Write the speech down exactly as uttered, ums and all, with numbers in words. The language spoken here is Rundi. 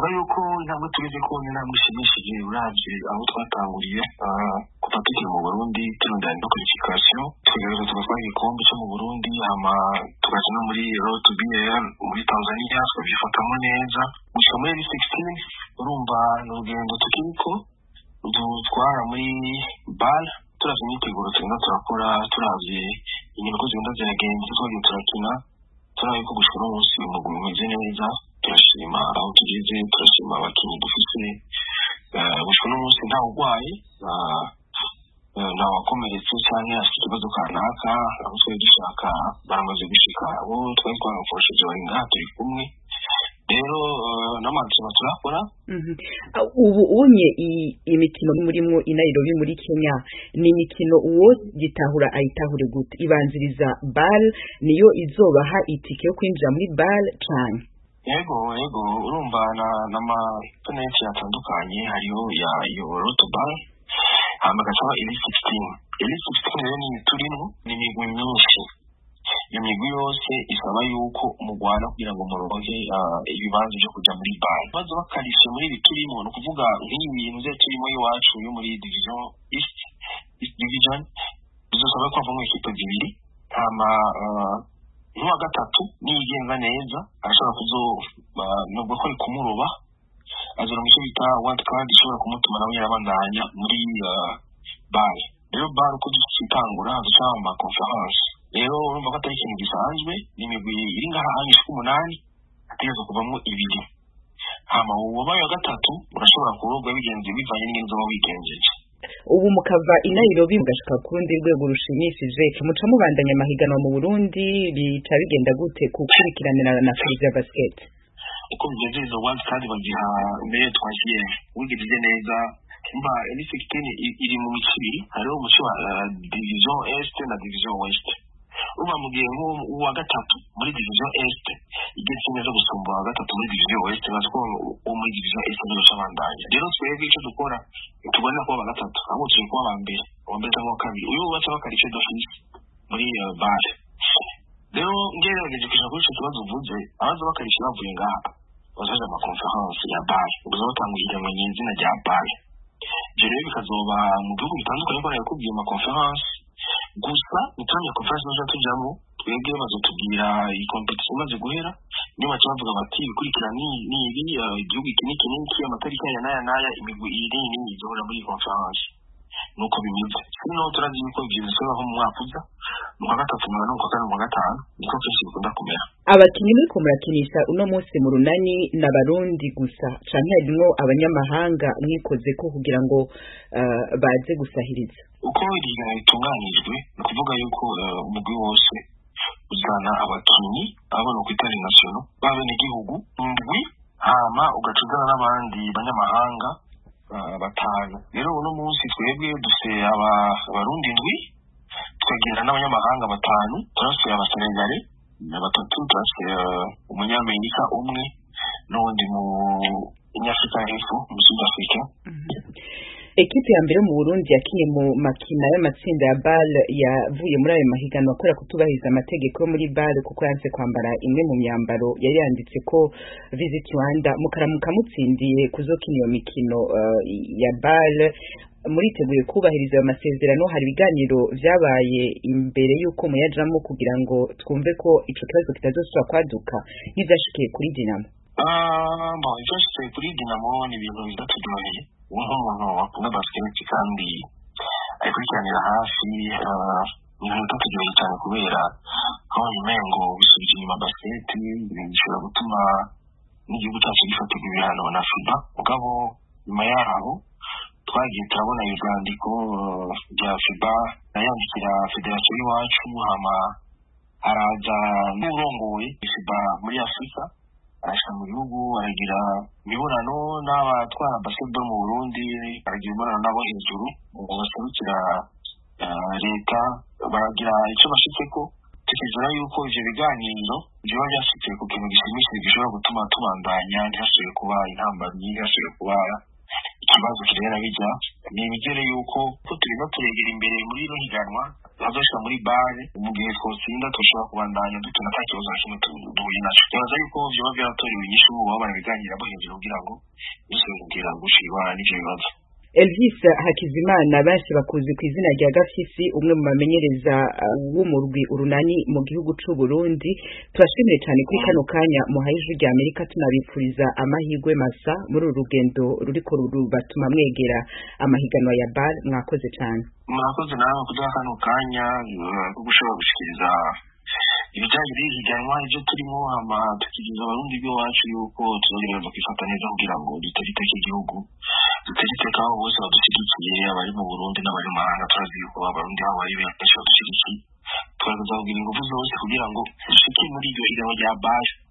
navuga yuko intambwe tugeze ko ni intambwe ishimishije uravye aho twatanguriye kuva tukiri mu Burundi turondera no qualification tugerageza tugatwara igikombe cyo mu Burundi hama tugaca no muri Road to B R muri Tanzania twabifatamo neza gushika muri L sixteen urumva n'urugendo tukiriko dutwara muri B A L turavye imyiteguro tugenda turakora turavye inyungu zigenda ziragenda twagiye turakina turabe ko gushika umunsi umugwi umeze neza turashima aho tugeze turashima abakinyi dufise gushika umunsi nta urwaye nta wakomeretse canke afite ikibazo kanaka aho twari dushaka baramaze gushika abo twari twanafashije bari ngaha turi kumwe rero n'amakino turakora ubu unye imikino murimwo i Nairobi muri Kenya ni imikino uwo gitahura ayitahure gute ibanziriza B A L niyo izobaha itike yo kwinjira muri B A L cane yego yego urumva na nama penalty yatandukanye hariyo ya yo Road to B A L hama gasaba L sixteen L sixteen rero ni turimo ni imigwi myinshi iyo migwi yose isaba yuko umugwana kugira ngo muronke ibibanza byo kuja muri B A L bazo bakarishe muri biturimo no kuvuga nk'iyi bintu byo turimo iwacu yo muri division East East Division bizosaba ko avamo ikipe zibiri hama n'uwa gatatu nigenza neza arashobora kuzo nubwo ko kumuroba azora mu cyo bita wild card ishobora kumutuma nawe yarabandanya muri B A L rero B A L uko gitangura dusaba ma conference rero urumva ko atari ikintu gisanzwe ni imigwi iri ngaha hanyisha umunani ategerezwa kuvamo ibiri hama uwabaye wa gatatu urashobora kurogwa bigenze bivanye n'ingene uzoba wigenjeje ubu mukava i Nairobi mugashika kurundi rwego rushimishije muca mubandanya amahiganwa mu Burundi bica bigenda gute kukurikiranira na Frizia Basket uko bigeze izo wild card bagiha mbere twagiye wigirije neza mba L sixteen iri mu micibiri hariho umuco wa division Est na division West uba mu gihe uwa gatatu muri division Est igetse neza gusumba wa gatatu muri division West baziko uwo muri division Est niyo cyabandanya rero twebwe icyo dukora tubona ko wa gatatu aho turi kwa bambere wa mbere cyangwa kabiri uyu wacha bakarice d'office muri B A L rero ngerageje kuja kuri cyo kibazo uvuze abaza bakarice bavuye ngaha bazaje ama conference ya B A L ubuzo batangurira mu nyinzina rya B A L rero bikazoba mu bihugu bitandukanye ko yakubwiye ama conference gusa nitanya conference nazo tujamo twebwe bazotubwira iyi competition maze guhera niba cyavuga bati bikurikira ni ni ibi igihugu kinini kinini amatariki ya naya naya imigwi iri ni izohora muri conference nuko bimeze sino turazi ko ibyo bisaba ho mu mwaka uza mu wa gatatu mu wa kane mu wa gatanu niko kenshi bikunda kumera abakinyi muri kumurakinisha uno munsi mu runani n'abarundi gusa canke harimo abanyamahanga mwikoze ko kugira ngo uh, baze gusahiriza uko iriga itunganijwe no kuvuga yuko umugwi wose uzana abakinyi abana ku itari national babene igihugu ndwi hama ugacugana n'abandi banyamahanga batanu rero uno munsi twebwe duse aba abarundi ndwi twegera n'abanyamahanga batanu turase abasenegale batatu turase umunyamerika umwe n'undi mu Nyafrika y'Epfo mu South Africa ekipe ya mbere mu Burundi yakinye mu makina y'amatsinda ya B A L yavuye muri ayo mahiganwa akora kutubahiriza amategeko muri B A L kuko yanse kwambara imwe mu myambaro yari yanditse ko Visit Rwanda mukaramuka mutsindiye kuzokina iyo mikino uh, ya B A L muriteguye kubahiriza ayo masezerano hari ibiganiro vyabaye imbere yuko muyajamo kugira ngo twumve ko ico kibazo kitazosubira kwaduka n'ivyashikiye kuri Dinamo ah bon ivyashikiye kuri Dinamo ni ibintu bidaturyoheye umuntu wakunda basket kandi ayikurikiranira hafi ni ibintu bidaturyoheye cyane kubera aho imengo bisubije inyuma basket bishobora gutuma n'igihugu cyacu gifatirwa ibihano na FIBA mugabo nyuma yaho twagiye turabona ivyandiko bya FIBA nayandikira federation y'iwacu hama haraza n'urongoye FIBA muri Afrika arashaka mu gihugu aragira imibonano n'abatwara basketball mu Burundi aragira imibonano nabo hejuru baserukira leta baragira icyo bashitseko tukizera yuko ivyo biganiro byoba byashitse ku kintu gishimishije gishobora gutuma tubandanya ntihasubire kuba intambamyi ntihasubire kuba ikibazo kirera bijya ni imigere yuko ko turimo turegera imbere muri ino higanwa bazoshika muri bare mu gihe twotsinda tushobora kubandanya dutuna nta kibazo na kimwe duhuye naco nibaza yuko vyoba vyaratorewe inyishu mu baba barabiganira bo hejuru kugira ngo bishobore kugira gushirwa n'ivyo bibazo. Elvis Hakizimana benshi bakuzi ku izina rya Gafyisi, umwe mu bamenyereza w'umurwi urunani mu gihugu c'u Burundi, turashimire cyane kuri kano kanya muhaye ijwi rya Amerika, tunabipfuriza amahirwe masa muri uru rugendo ruriko rubatuma mwegera amahiganwa ya B A L. Mwakoze cyane. Mwakoze nawe kuduha kano kanya ko gushobora gushikiriza ibijanye n'ihiganwa ivyo turimo, hama tukigeza abarundi b'iwacu yuko tuzogerageza kwifata neza kugira ngo dutere iteka igihugu, dutere iteka aho bose badushyigikiye, abari mu Burundi n'abari mu mahanga. Turazi yuko abarundi aho bari benshi badushyigikiye, tugerageza kugira ingufu zose kugira ngo dushike muri iryo higanwa rya B A L.